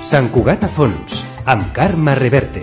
Sant Cugat a fons, amb Carme Reverte.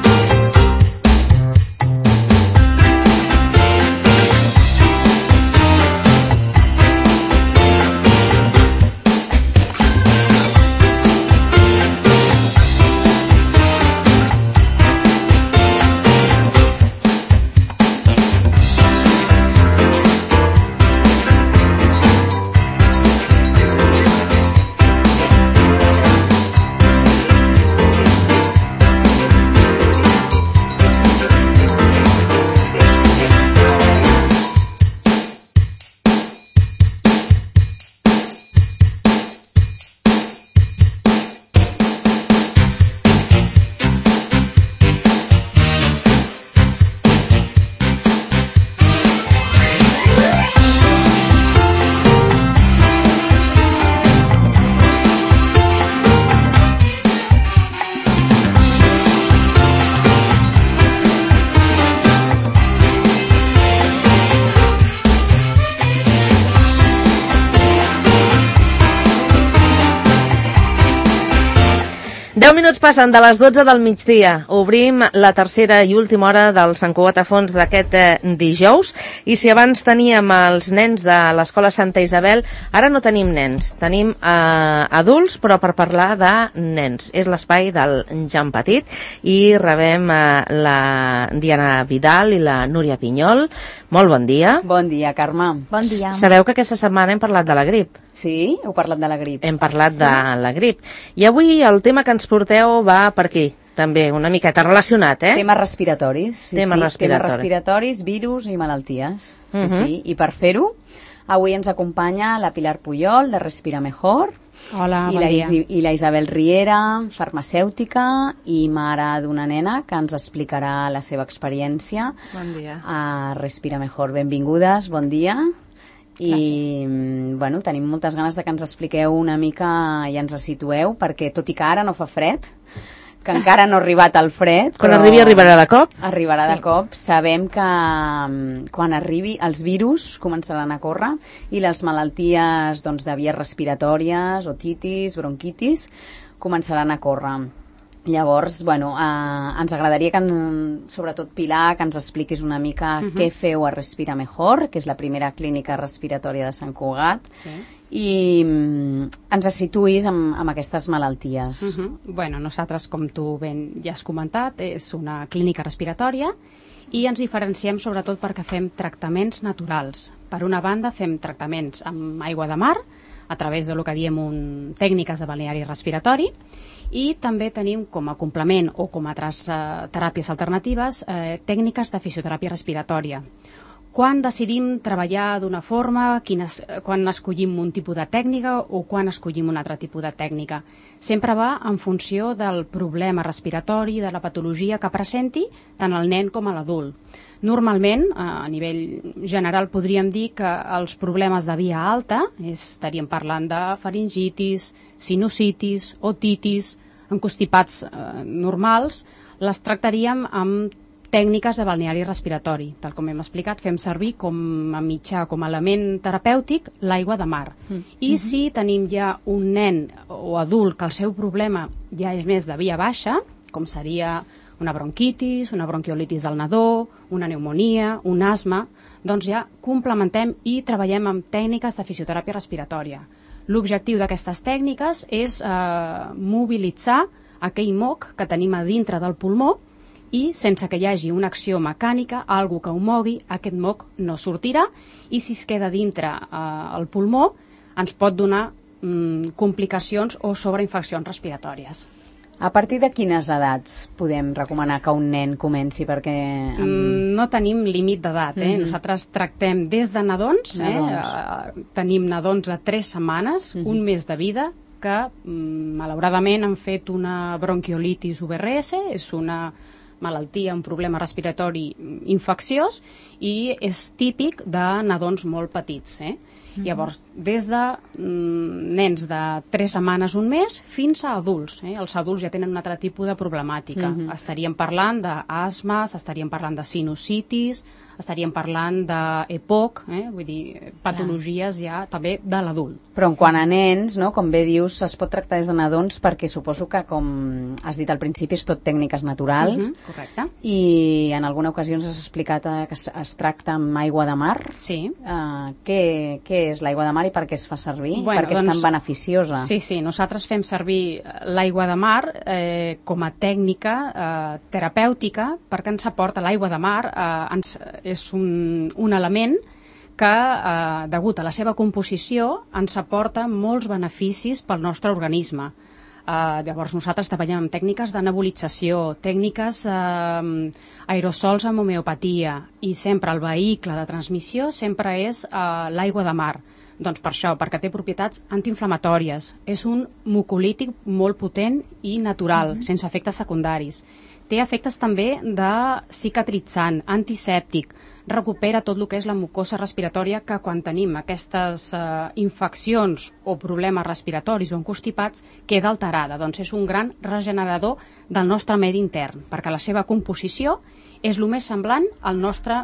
Minuts passen de les 12 del migdia. Obrim la tercera i última hora del Sant Cugat a fons d'aquest dijous. I si abans teníem els nens de l'Escola Santa Isabel, ara no tenim nens. Tenim adults, però per parlar de nens. És l'espai del Jan Petit i rebem la Diana Vidal i la Núria Pinyol. Molt bon dia. Bon dia, Carme. Bon dia. Sabeu que aquesta setmana hem parlat de la grip? Sí? Heu parlat de la grip? Hem parlat de la grip. I avui el tema que ens porteu va per aquí, també, una miqueta relacionat, eh? Temes respiratoris. Temes respiratoris, virus i malalties. Sí. I per fer-ho, avui ens acompanya la Pilar Puyol, de Respira Mejor. Hola, bon dia. I la Isabel Riera, farmacèutica i mare d'una nena, que ens explicarà la seva experiència. Bon dia. A Respira Mejor. Benvingudes, bon dia. I bueno, tenim moltes ganes de que ens expliqueu una mica i ens situeu, perquè tot i que ara no fa fred, que encara no ha arribat el fred, quan arribi arribarà de cop. Arribarà de cop. Sabem que quan arribi els virus començaran a córrer i les malalties de vies respiratòries, otitis, bronquitis, començaran a córrer. Llavors, bueno, ens agradaria que, sobretot Pilar, que ens expliquis una mica què feu a Respira Mejor, que és la primera clínica respiratòria de Sant Cugat, i ens situïs amb aquestes malalties. Bueno, nosaltres, com tu ben ja has comentat, és una clínica respiratòria i ens diferenciem sobretot perquè fem tractaments naturals. Per una banda, fem tractaments amb aigua de mar, a través del que diem tècniques de balneari respiratori, i també tenim com a complement o com a altres teràpies alternatives tècniques de fisioteràpia respiratòria. Quan decidim treballar d'una forma, quan escollim un tipus de tècnica o quan escollim un altre tipus de tècnica. Sempre va en funció del problema respiratori, de la patologia que presenti tant el nen com l'adult. Normalment, a nivell general, podríem dir que els problemes de via alta, estaríem parlant de faringitis, sinusitis, otitis, encostipats normals, les tractaríem amb tècniques de balneari respiratori. Tal com hem explicat, fem servir com a mitjà, com a element terapèutic, l'aigua de mar. I si tenim ja un nen o adult que el seu problema ja és més de via baixa, com seria una bronquitis, una bronquiolitis del nadó, una pneumonia, un asma, doncs ja complementem i treballem amb tècniques de fisioteràpia respiratòria. L'objectiu d'aquestes tècniques és mobilitzar aquell moc que tenim a dintre del pulmó i sense que hi hagi una acció mecànica, algo que ho mogui, aquest moc no sortirà i si es queda dintre el pulmó ens pot donar complicacions o sobreinfeccions respiratòries. A partir de quines edats podem recomanar que un nen comenci? Perquè no tenim límit d'edat. Nosaltres tractem des de nadons. Tenim nadons de 3 setmanes, un mes de vida, que malauradament han fet una bronquiolitis UVRS, és una malaltia, un problema respiratori infecciós i és típic de nadons molt petits. Llavors, des de nens de 3 setmanes, un mes, fins a adults. Els adults ja tenen un altre tipus de problemàtica. Estaríem parlant d'asmes, estaríem parlant de sinusitis, estaríem parlant d'EPOC, vull dir, patologies ja també de l'adult. Però en quant a nens, no, com bé dius, es pot tractar des de nadons perquè suposo que, com has dit al principi, és tot tècniques naturals. Correcte. I en alguna ocasió ens has explicat que es tracta amb aigua de mar. Sí. Què és l'aigua de mar i per què es fa servir? Bueno, perquè és tan beneficiosa. Sí, nosaltres fem servir l'aigua de mar com a tècnica terapèutica perquè ens aporta l'aigua de mar, és un element que, degut a la seva composició, ens aporta molts beneficis pel nostre organisme. Llavors nosaltres treballem amb tècniques de nebulització, tècniques aerosols amb homeopatia, i sempre el vehicle de transmissió sempre és l'aigua de mar. Doncs per això, perquè té propietats antiinflamatòries. És un mucolític molt potent i natural, sense efectes secundaris. Té efectes també de cicatritzant, antisèptic, recupera tot el que és la mucosa respiratòria, que quan tenim aquestes infeccions o problemes respiratoris o encostipats queda alterada. Doncs és un gran regenerador del nostre medi intern, perquè la seva composició és el més semblant al nostre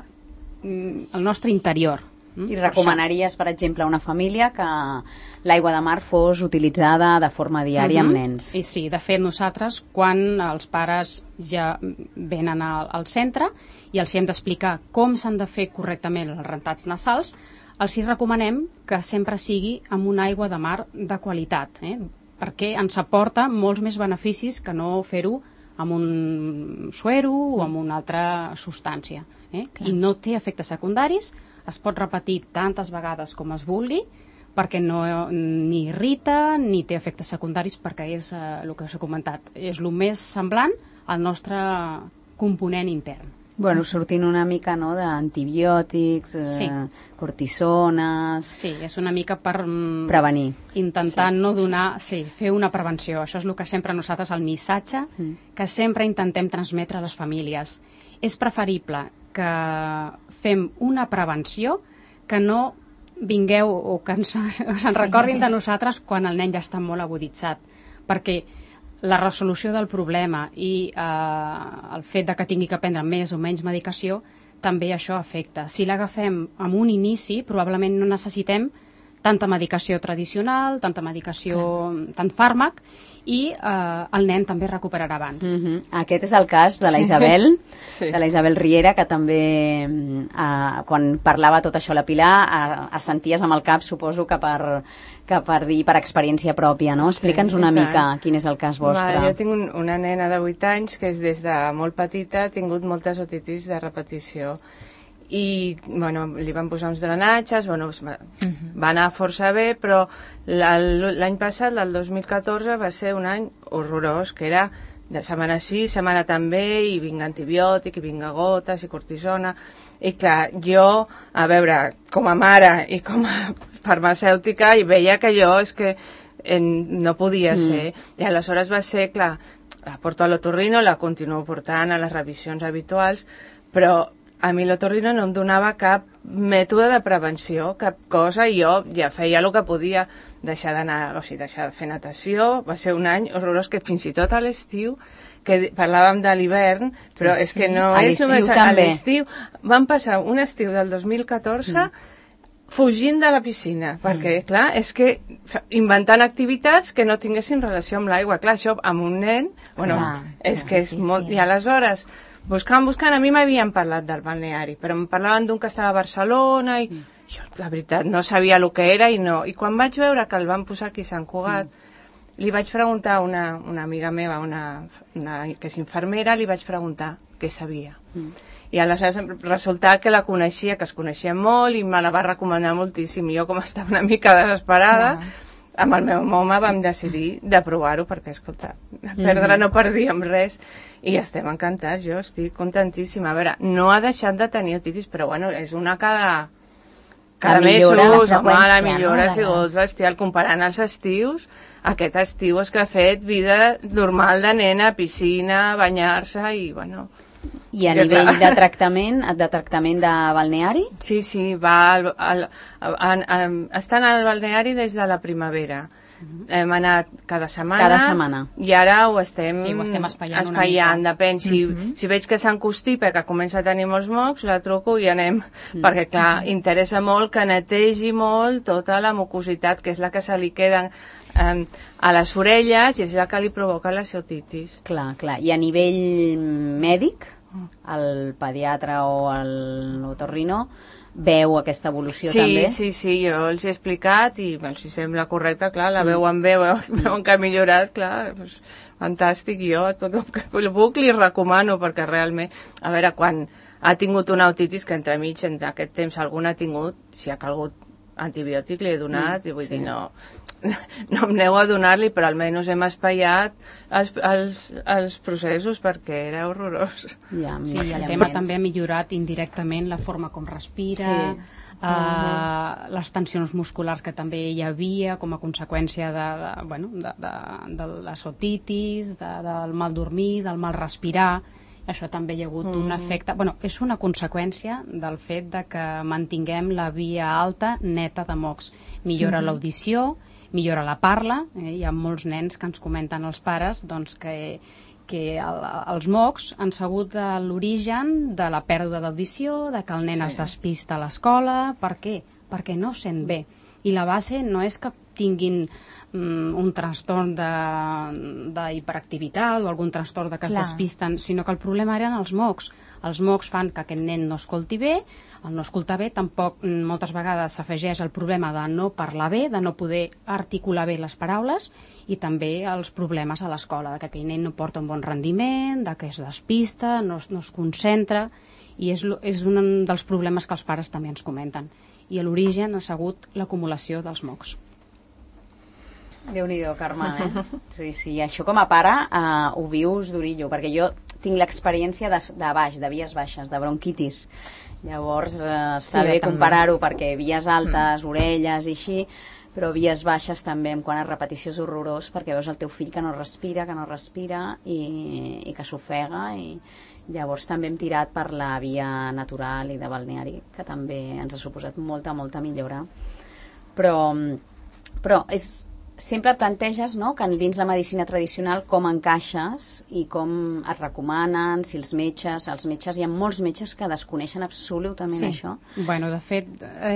interior. I recomanaries, per exemple, a una família que l'aigua de mar fos utilitzada de forma diària amb nens? I sí, de fet nosaltres, quan els pares ja venen al centre i els hem d'explicar com s'han de fer correctament els rentats nasals, els hi recomanem que sempre sigui amb una aigua de mar de qualitat, perquè ens aporta molts més beneficis que no fer-ho amb un suero o amb una altra substància. I no té efectes secundaris, es pot repetir tantes vegades com es vulgui, perquè ni irrita ni té efectes secundaris, perquè és el que us he comentat, és el més semblant al nostre component intern. Bueno, sortint una mica, no?, d'antibiòtics, cortisones... Sí, és una mica per... prevenir. Intentant no donar... Sí, fer una prevenció. Això és el que sempre nosaltres, el missatge, que sempre intentem transmetre a les famílies. És preferible que fem una prevenció que no vingueu o que se'n recordin de nosaltres quan el nen ja està molt aguditzat, perquè la resolució del problema i el fet de que tingui que prendre més o menys medicació, també això afecta. Si l'agafem amb un inici, probablement no necessitem tanta medicació tradicional, tanta medicació, tant fàrmac, i el nen també recuperarà abans. Aquest és el cas de la Isabel, de la Isabel Riera, que també, quan parlava tot això la Pilar, assenties amb el cap, suposo que per dir per experiència pròpia, no? Explica'ns una mica quin és el cas vostre. Jo tinc una nena de 8 anys que des de molt petita ha tingut moltes otitis de repetició. I li van posar uns drenatges, va anar força bé, però l'any passat, el 2014, va ser un any horrorós, que era de setmana sí, setmana també, i vinga antibiòtic, i vinga gotes, i cortisona. I clar, jo, a veure, com a mare i com a farmacèutica, i veia que jo és que no podia ser. I aleshores va ser, clar, la porto a l'otorrino, la continuo portant a les revisions habituals, però a mi l'otorrino no em donava cap mètode de prevenció, cap cosa, i jo ja feia el que podia, deixar de fer natació. Va ser un any horrorós, que fins i tot a l'estiu, que parlàvem de l'hivern, però és que no és només a l'estiu. Vam passar un estiu del 2014 fugint de la piscina, perquè, clar, és que inventant activitats que no tinguessin relació amb l'aigua. Clar, això amb un nen, és que és molt... I aleshores... Buscant, a mi m'havien parlat del balneari, però em parlaven d'un que estava a Barcelona i jo, la veritat, no sabia el que era i quan vaig veure que el van posar aquí a Sant Cugat, li vaig preguntar a una amiga meva, que és infermera, li vaig preguntar què sabia. I aleshores resulta que la coneixia, que es coneixia molt i me la va recomanar moltíssim. Jo, com estava una mica desesperada, amb el meu home vam decidir de provar-ho, perquè, escolta, perdre no perdíem res, i estem encantats, jo estic contentíssima. A veure, no ha deixat de tenir otitis, però bueno, és una cada mesos, la millora ha sigut bestial. Comparant els estius, aquest estiu és que ha fet vida normal de nena, piscina, banyar-se i bueno... I a nivell de tractament de balneari? Sí, estan al balneari des de la primavera. hem anat cada setmana. Cada setmana. I ara ho estem, Sí, ho estem espaiant una mica. Depèn. Si veig que s'encostipa, que comença a tenir molts mocs, la truco i anem. Perquè, clar, interessa molt que netegi molt tota la mucositat, que és la que se li queda a les orelles i és la que li provoca la ceotitis. Clar. I a nivell mèdic, el pediatre o l'otorrino veu aquesta evolució també? Sí, jo els he explicat i si sembla correcte, clar, la veuen bé, veuen que ha millorat, clar, doncs, fantàstic, jo a tot el buc li recomano, perquè realment, a veure, quan ha tingut una otitis, que entremig, en aquest temps algun ha tingut, si ha calgut antibiòtic li he donat, i vull dir, no em aneu a donar-li, però almenys hem espaiat els processos perquè era horrorós. Sí, el tema també ha millorat indirectament la forma com respira, les tensions musculars que també hi havia com a conseqüència de les otitis, del mal dormir, del mal respirar. Això també hi ha hagut un efecte... és una conseqüència del fet de que mantinguem la via alta neta de mocs. Millora l'audició, millora la parla, hi ha molts nens que ens comenten els pares doncs, que els mocs han sigut l'origen de la pèrdua d'audició, de que el nen es despista a l'escola. Per què? Perquè no sent bé. I la base no és que tinguin un trastorn d'hiperactivitat o algun trastorn de que es despisten, sinó que el problema eren els mocs. Els mocs fan que aquest nen no escolti bé, el no escoltar bé tampoc moltes vegades s'afegeix el problema de no parlar bé, de no poder articular bé les paraules, i també els problemes a l'escola, de que aquell nen no porta un bon rendiment, de que es despista, no es concentra, i és un dels problemes que els pares també ens comenten. I l'origen ha sigut l'acumulació dels mocs. Déu-n'hi-do, Carme, Sí, això com a pare ho vius d'orillo, perquè jo tinc l'experiència de vies baixes, de bronquitis. Llavors està bé comparar-ho, perquè vies altes, orelles i així, però vies baixes també, quan a repetició és horrorós, perquè veus el teu fill que no respira i que s'ofega, i llavors també hem tirat per la via natural i de balneari, que també ens ha suposat molta millora. Però sempre et planteges, no?, que dins la medicina tradicional com encaixes i com et recomanen, si els metges, hi ha molts metges que desconeixen absolutament això. De fet,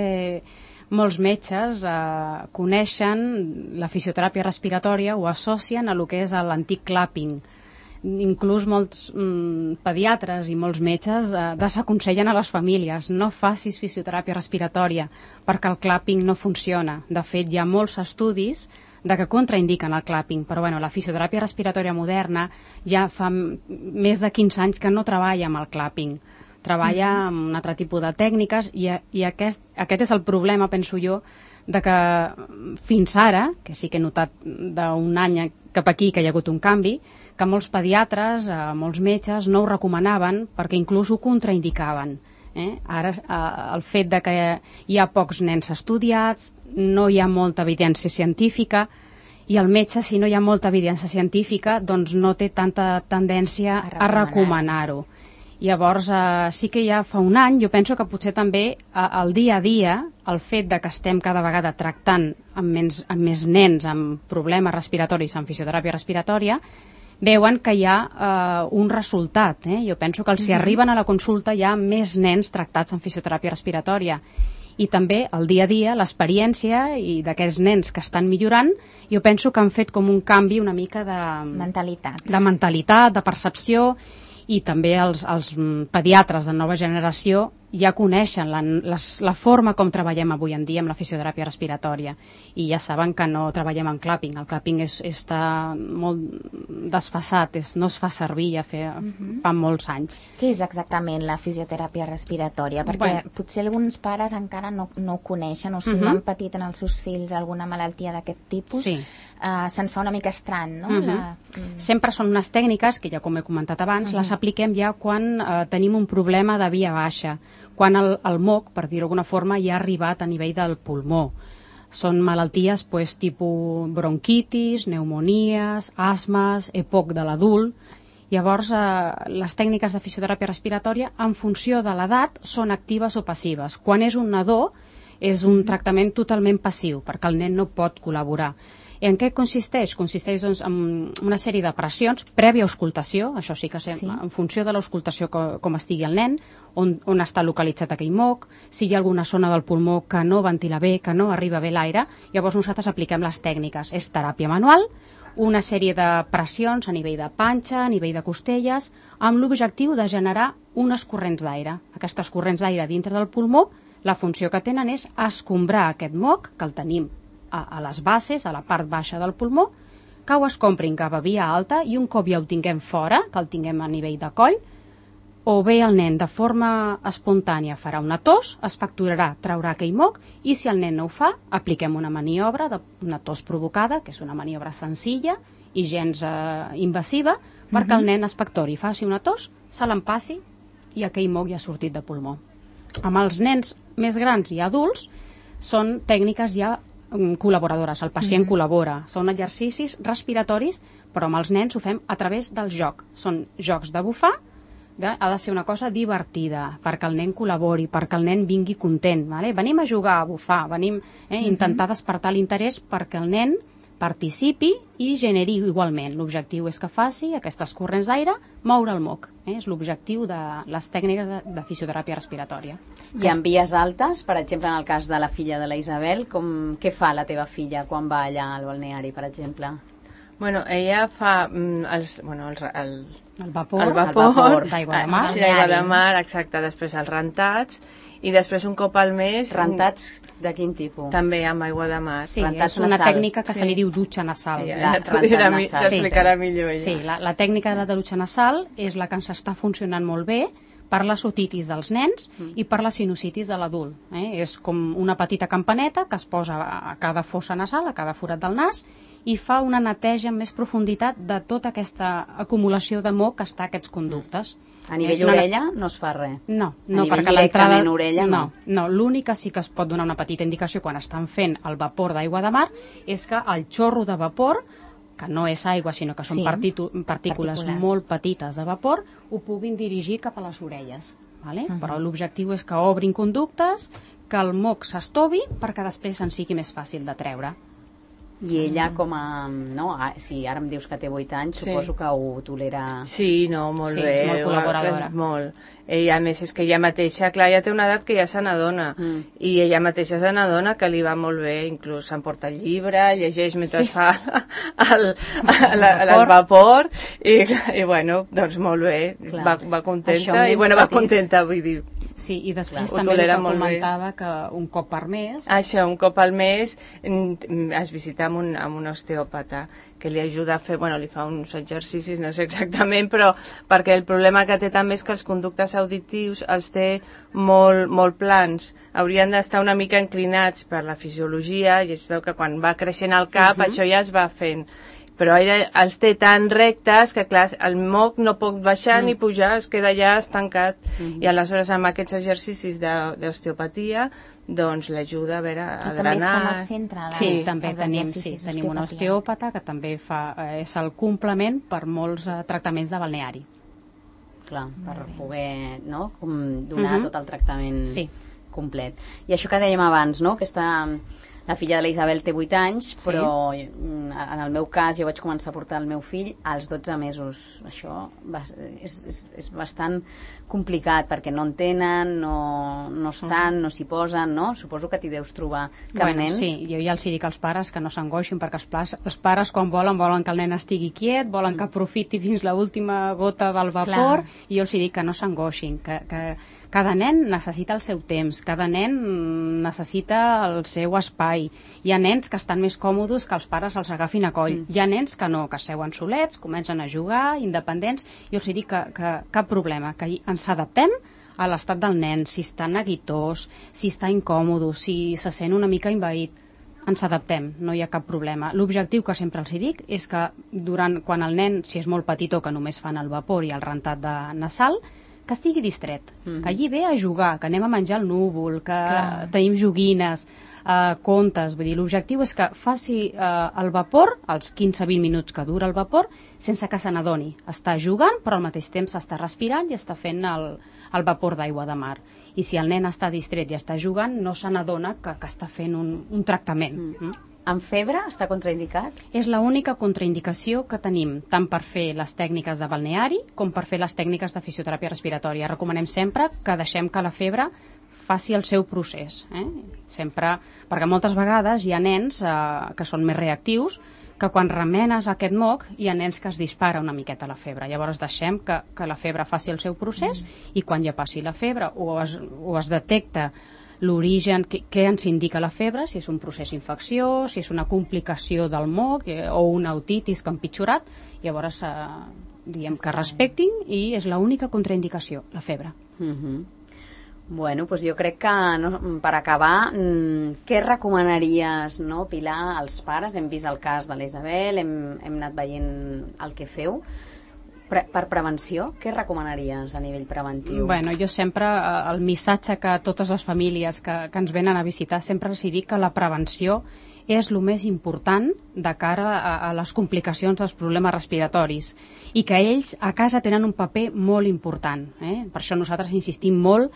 molts metges coneixen la fisioteràpia respiratòria, ho associen a lo que és l'antic clapping. Inclús molts pediatres i molts metges desaconsellen a les famílies: no facis fisioteràpia respiratòria perquè el clapping no funciona. De fet, hi ha molts estudis de que contraindiquen el clapping, però la fisioteràpia respiratòria moderna ja fa més de 15 anys que no treballa amb el clapping, treballa amb un altre tipus de tècniques, i aquest és el problema, penso jo, de que fins ara, que sí que he notat d'un any cap aquí que hi ha hagut un canvi, que molts pediatres, molts metges no ho recomanaven perquè inclús ho contraindicaven. Ara el fet de que hi ha pocs nens estudiats, no hi ha molta evidència científica, i el metge, si no hi ha molta evidència científica, doncs no té tanta tendència a recomanar-ho. Llavors sí que ja fa un any, jo penso que potser també el dia a dia, el fet de que estem cada vegada tractant amb més nens amb problemes respiratoris, amb fisioteràpia respiratòria, veuen que hi ha un resultat. Jo penso que si arriben a la consulta hi ha més nens tractats amb fisioteràpia respiratòria. I també el dia a dia, l'experiència i d'aquests nens que estan millorant, jo penso que han fet com un canvi una mica de mentalitat, de percepció, i també els pediatres de nova generació ja coneixen la forma com treballem avui en dia amb la fisioteràpia respiratòria, i ja saben que no treballem en clapping. El clapping està molt desfasat, no es fa servir ja fa molts anys. Què és exactament la fisioteràpia respiratòria? Perquè potser alguns pares encara no ho coneixen, o si no han patit en els seus fills alguna malaltia d'aquest tipus, se'ns fa una mica estrany, no? Sempre són unes tècniques que, ja com he comentat abans, les apliquem ja quan tenim un problema de via baixa, quan el moc, per dir-ho d'alguna forma, ja ha arribat a nivell del pulmó. Són malalties tipus bronquitis, pneumonies, asmes, EPOC de l'adult. Llavors, les tècniques de fisioteràpia respiratòria, en funció de l'edat, són actives o passives. Quan és un nadó, és un tractament totalment passiu, perquè el nen no pot col·laborar. En què consisteix? Consisteix doncs, en una sèrie de pressions, prèvia auscultació, això sí que en funció de l'auscultació com estigui el nen, on està localitzat aquell moc, si hi ha alguna zona del pulmó que no ventila bé, que no arriba bé l'aire, llavors nosaltres apliquem les tècniques. És teràpia manual, una sèrie de pressions a nivell de panxa, a nivell de costelles, amb l'objectiu de generar unes corrents d'aire. Aquestes corrents d'aire dintre del pulmó, la funció que tenen és escombrar aquest moc, que el tenim a les bases, a la part baixa del pulmó, que ho escombrin cap a via alta i un cop ja ho tinguem fora, que el tinguem a nivell de coll, o bé el nen de forma espontània farà una tos, expectorarà, traurà aquell moc, i si el nen no ho fa, apliquem una maniobra d'una tos provocada, que és una maniobra senzilla i gens invasiva, perquè el nen expectori, faci una tos, se l'empassi i aquell moc ja ha sortit de pulmó. Amb els nens més grans i adults són tècniques ja col·laboradores, el pacient col·labora, són exercicis respiratoris, però amb els nens ho fem a través del joc. Són jocs de bufar, ha de ser una cosa divertida, perquè el nen col·labori, perquè el nen vingui content. Vale? Venim a jugar, a bufar, venim a intentar despertar l'interès perquè el nen participi i generi igualment. L'objectiu és que faci aquestes corrents d'aire, moure el moc. És l'objectiu de les tècniques de fisioteràpia respiratòria. I en vies altes, per exemple, en el cas de la filla de la Isabel, què fa la teva filla quan va allà al balneari, per exemple? Bueno, ella fa el vapor d'aigua de mar. Sí, d'aigua de mar, exacte. Després els rentats i després un cop al mes... Rentats de quin tipus? També amb aigua de mar. Sí, és una tècnica que se li diu dutxa nasal. T'explicarà millor ella. Sí, la tècnica de la dutxa nasal és la que ens està funcionant molt bé per la otitis dels nens i per la sinusitis de l'adult. És com una petita campaneta que es posa a cada fossa nasal, a cada forat del nas, i fa una neteja amb més profunditat de tota aquesta acumulació de moc que està a aquests conductes. A nivell orella no es fa res? No, perquè l'entrada... orella no? No, l'únic que sí que es pot donar una petita indicació quan estan fent el vapor d'aigua de mar és que el xorro de vapor, que no és aigua sinó que són partícules molt petites de vapor, ho puguin dirigir cap a les orelles. Vale? Però l'objectiu és que obrin conductes, que el moc s'estovi perquè després en sigui més fàcil de treure. I ella com a... No, si ara em dius que té 8 anys, suposo que ho tolera... Sí, no, molt bé. És molt col·laboradora. Molt. Ella, a més, és que ella mateixa, clar, ja té una edat que ja se n'adona. I ella mateixa se n'adona que li va molt bé, inclús s'emporta el llibre, llegeix mentre fa el vapor, i bueno, doncs molt bé, va contenta, i bueno, va contenta, vull dir. Sí, i després també el que comentava que un cop per mes... Això, un cop al mes es visita amb un osteòpata que li ajuda a fer, bueno, li fa uns exercicis, no sé exactament, però perquè el problema que té també és que els conductes auditius els té molt plans. Haurien d'estar una mica inclinats per la fisiologia i es veu que quan va creixent el cap això ja es va fent. Però ella els té tan rectes que, clar, el moc no pot baixar ni pujar, es queda allà estancat. I aleshores, amb aquests exercicis d'osteopatia, doncs l'ajuda a veure, a drenar. I també es fan al centre. Sí, també tenim un osteòpata que també és el complement per molts tractaments de balneari. Clar, per poder donar tot el tractament complet. I això que dèiem abans, no?, que la filla de la Isabel té 8 anys, però en el meu cas jo vaig començar a portar el meu fill als 12 mesos. Això és bastant complicat, perquè no entenen, no estan, no s'hi posen, no? Suposo que t'hi deus trobar cap nens. Sí, jo ja els dic als pares que no s'angoixin, perquè els pares quan volen que el nen estigui quiet, volen que aprofiti fins l'última gota del vapor, i jo els dic que no s'angoixin, que cada nen necessita el seu temps, cada nen necessita el seu espai. Hi ha nens que estan més còmodes que els pares els agafin a coll. Hi ha nens que no, que seuen solets, comencen a jugar, independents. Jo els dic que cap problema, que ens adaptem a l'estat del nen, si està neguitós, si està incòmode, si se sent una mica envaït. Ens adaptem, no hi ha cap problema. L'objectiu que sempre els dic és que quan el nen, si és molt petitó, que només fan el vapor i el rentat de nasal, que estigui distret, que allí ve a jugar, que anem a menjar el núvol, que tenim joguines, contes, vull dir, l'objectiu és que faci el vapor, els 15-20 minuts que dura el vapor, sense que se n'adoni. Està jugant, però al mateix temps està respirant i està fent el vapor d'aigua de mar. I si el nen està distret i està jugant, no se n'adona que està fent un tractament. amb febre està contraindicat? És l'única contraindicació que tenim, tant per fer les tècniques de balneari com per fer les tècniques de fisioteràpia respiratòria. Recomanem sempre que deixem que la febre faci el seu procés. Sempre, perquè moltes vegades hi ha nens que són més reactius, que quan remenes aquest moc hi ha nens que es dispara una miqueta la febre. Llavors deixem que la febre faci el seu procés i quan ja passi la febre o es detecta l'origen, què ens indica la febre, si és un procés d'infecció, si és una complicació del moc o una otitis que ha empitjorat, llavors diem que respectin i és l'única contraindicació, la febre. Bueno, doncs jo crec que per acabar, què recomanaries, no, Pilar, als pares? Hem vist el cas de l'Isabel, hem anat veient el que feu. Per prevenció, què recomanaries a nivell preventiu? Bueno, jo sempre, el missatge que totes les famílies que ens venen a visitar, sempre els dic que la prevenció és el més important de cara a les complicacions dels problemes respiratoris i que ells a casa tenen un paper molt important. Per això nosaltres insistim molt,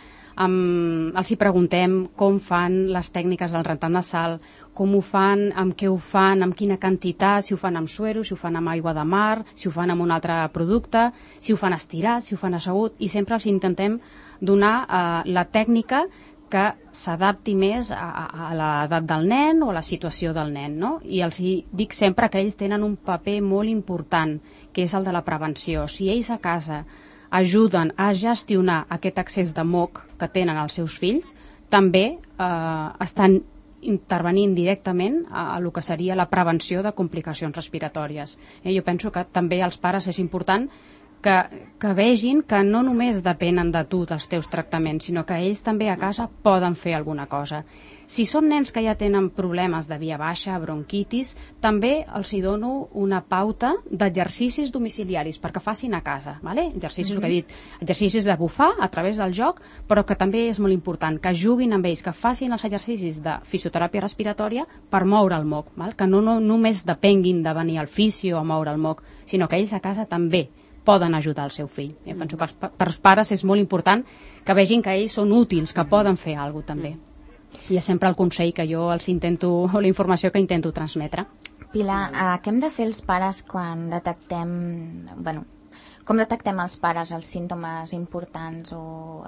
els hi preguntem com fan les tècniques del rentat nasal, com ho fan, amb què ho fan, amb quina quantitat, si ho fan amb suero, si ho fan amb aigua de mar, si ho fan amb un altre producte, si ho fan estirat, si ho fan assegut, i sempre els intentem donar la tècnica que s'adapti més a l'edat del nen o a la situació del nen, no? I els dic sempre que ells tenen un paper molt important, que és el de la prevenció. Si ells a casa ajuden a gestionar aquest excés de moc que tenen els seus fills, també estan intervenint directament a el que seria la prevenció de complicacions respiratòries. Jo penso que també als pares és important que vegin que no només depenen de tu, dels teus tractaments, sinó que ells també a casa poden fer alguna cosa. Si són nens que ja tenen problemes de via baixa, bronquitis, també els hi dono una pauta d'exercicis domiciliaris perquè facin a casa, ¿vale? Exercicis, que he dit, exercicis de bufar a través del joc, però que també és molt important que juguin amb ells, que facin els exercicis de fisioteràpia respiratòria per moure el moc, ¿val? Que no només depenguin de venir al fisio a moure el moc, sinó que ells a casa també poden ajudar el seu fill. Jo penso que per als pares és molt important que vegin que ells són útils, que poden fer alguna cosa també. I és sempre el consell que jo els intento, o la informació que intento transmetre. Pilar, què hem de fer els pares quan detectem, bueno, com detectem els pares els símptomes importants o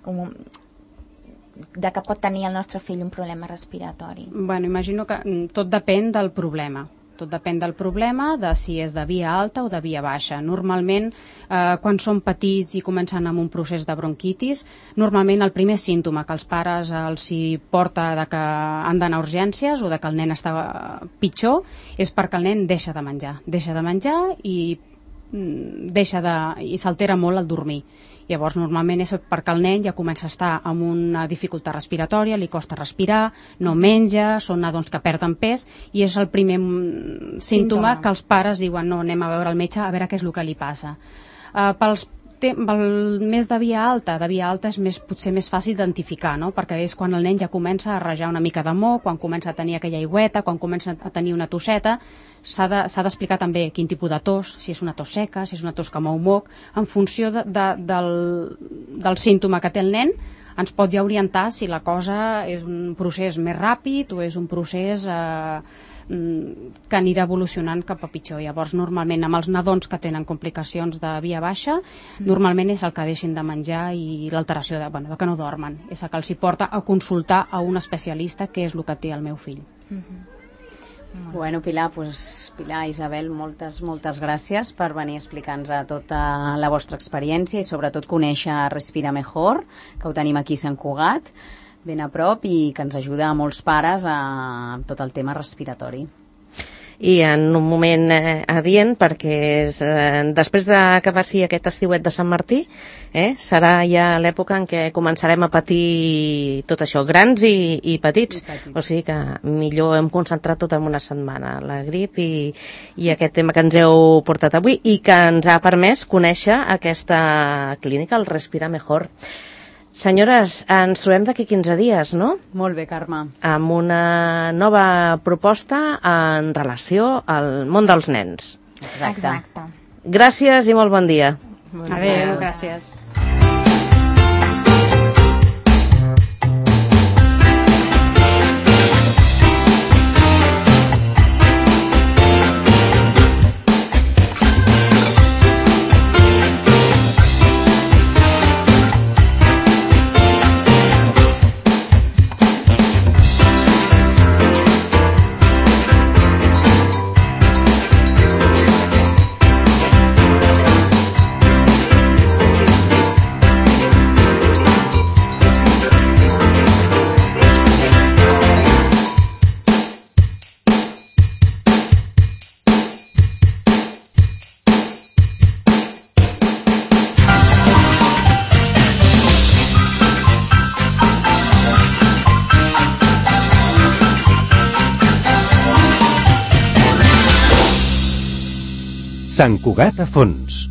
de que pot tenir el nostre fill un problema respiratori? Bueno, imagino que tot depèn del problema. Tot depèn del problema, de si és de via alta o de via baixa. Normalment, quan són petits i comencen amb un procés de bronquitis, normalment el primer símptoma que els pares els hi porta de que han d'anar a urgències o de que el nen està pitjor és perquè el nen deixa de menjar i s'altera molt el dormir. Llavors, normalment és perquè el nen ja comença a estar amb una dificultat respiratòria, li costa respirar, no menja, són nadons que perden pes, i és el primer símptoma que els pares diuen no, anem a veure el metge a veure què és el que li passa. Pel més de via alta és potser més fàcil d'identificar, no? Perquè és quan el nen ja comença a rajar una mica de moc, quan comença a tenir aquella aigüeta, quan comença a tenir una tosseta. S'ha d'explicar també quin tipus de tos, si és una tos seca, si és una tos que mou moc. En funció del símptoma que té el nen, ens pot ja orientar si la cosa és un procés més ràpid o és un procés que anirà evolucionant cap a pitjor. Llavors, normalment, amb els nadons que tenen complicacions de via baixa, normalment és el que deixin de menjar i l'alteració de que no dormen. És el que els hi porta a consultar a un especialista, que és el que té el meu fill. Bueno, Pilar, Isabel, moltes gràcies per venir a explicar-nos tota la vostra experiència i sobretot conèixer Respira Mejor, que ho tenim aquí a Sant Cugat, ben a prop, i que ens ajuda a molts pares amb tot el tema respiratori. I en un moment adient, perquè després que passi aquest estiuet de Sant Martí, serà ja l'època en què començarem a patir tot això, grans i petits. O sigui que millor hem concentrat tot en una setmana, la grip i aquest tema que ens heu portat avui i que ens ha permès conèixer aquesta clínica, el Respira Mejor. Senyores, ens trobem d'aquí 15 dies, no? Molt bé, Carme. Amb una nova proposta en relació al món dels nens. Exacte. Gràcies i molt bon dia. Adéu, gràcies. Sant Cugat a fons.